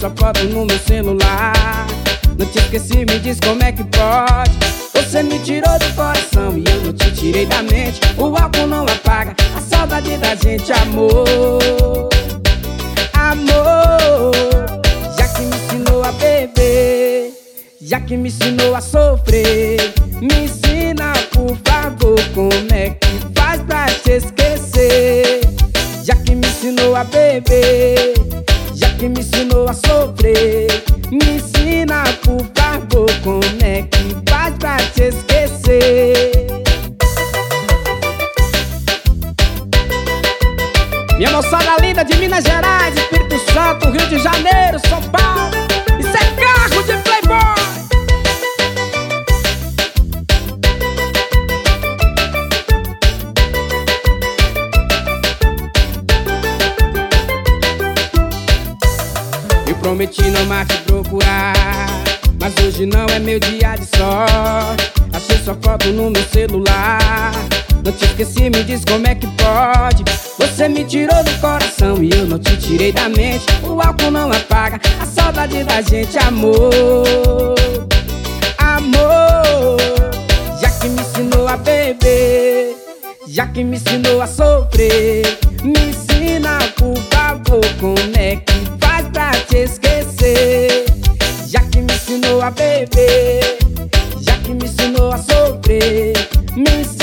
sua foto no meu celular. Não te esqueci, me diz como é que pode. Você me tirou do coração e eu não te tirei da mente. O álcool não apaga a saudade da gente, amor. Amor, já que me ensinou a beber, já que me ensinou a sofrer, me ensina, por favor, como é que faz pra te esquecer. Já que me ensinou a beber, já que me ensinou a sofrer, me ensina, por favor, como é que faz pra te esquecer. Minha moçada linda de Minas Gerais, Espírito Santo, Rio de Janeiro, São Paulo. Isso é carro de playboy. Eu prometi não mais te procurar, mas hoje não é meu dia de sorte. Achei sua foto no meu celular. Não te esqueci, me diz como é que pode. Você me tirou do coração e eu não te tirei da mente. O álcool não apaga a saudade da gente, amor. Amor, já que me ensinou a beber, já que me ensinou a sofrer, me ensina, por favor, como é que faz pra te esquecer. Já que me ensinou a beber, já que me ensinou a sofrer, me ensina,